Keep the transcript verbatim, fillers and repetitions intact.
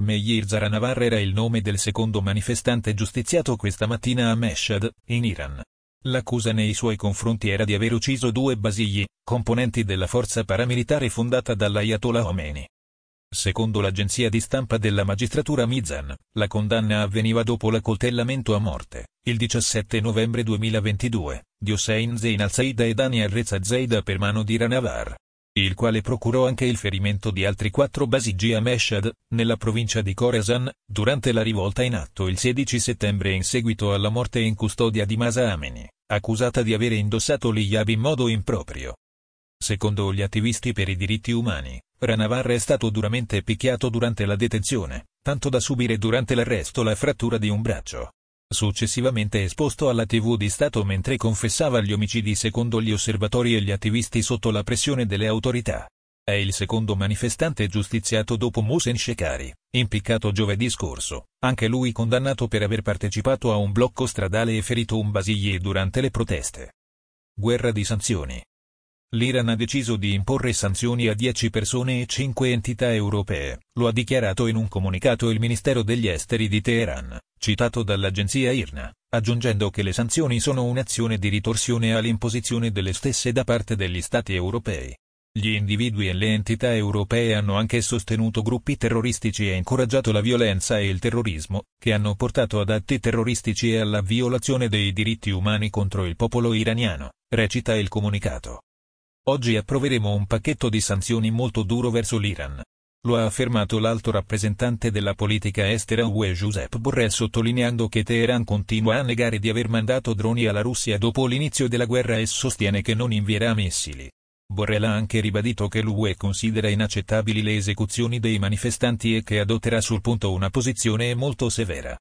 Mirza Ranavar era il nome del secondo manifestante giustiziato questa mattina a Mashhad, in Iran. L'accusa nei suoi confronti era di aver ucciso due basigli, componenti della forza paramilitare fondata dall'Ayatollah Khomeini. Secondo l'agenzia di stampa della magistratura Mizan, la condanna avveniva dopo l'accoltellamento a morte, il diciassette novembre duemilaventidue, di Hossein Zein al-Saida e Daniel Reza Zeida per mano di Ranavar, il quale procurò anche il ferimento di altri quattro basigi a Mashhad, nella provincia di Khorasan, durante la rivolta in atto il sedici settembre in seguito alla morte in custodia di Mahsa Amini, accusata di avere indossato l'hijab in modo improprio. Secondo gli attivisti per i diritti umani, Ranavar è stato duramente picchiato durante la detenzione, tanto da subire durante l'arresto la frattura di un braccio. Successivamente esposto alla tivù di Stato mentre confessava gli omicidi secondo gli osservatori e gli attivisti sotto la pressione delle autorità. È il secondo manifestante giustiziato dopo Mohsen Shekari, impiccato giovedì scorso, anche lui condannato per aver partecipato a un blocco stradale e ferito un basigli durante le proteste. Guerra di sanzioni. L'Iran ha deciso di imporre sanzioni a dieci persone e cinque entità europee, lo ha dichiarato in un comunicato il Ministero degli Esteri di Teheran, citato dall'agenzia I R N A, aggiungendo che le sanzioni sono un'azione di ritorsione all'imposizione delle stesse da parte degli Stati europei. Gli individui e le entità europee hanno anche sostenuto gruppi terroristici e incoraggiato la violenza e il terrorismo, che hanno portato ad atti terroristici e alla violazione dei diritti umani contro il popolo iraniano, recita il comunicato. Oggi approveremo un pacchetto di sanzioni molto duro verso l'Iran. Lo ha affermato l'alto rappresentante della politica estera U E Josep Borrell, sottolineando che Teheran continua a negare di aver mandato droni alla Russia dopo l'inizio della guerra e sostiene che non invierà missili. Borrell ha anche ribadito che l'U E considera inaccettabili le esecuzioni dei manifestanti e che adotterà sul punto una posizione molto severa.